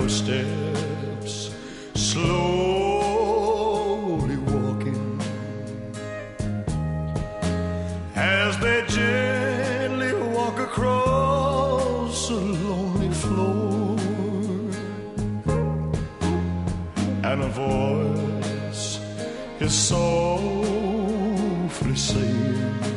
footsteps slowly walking as they gently walk across a lonely floor, and a voice is softly saying,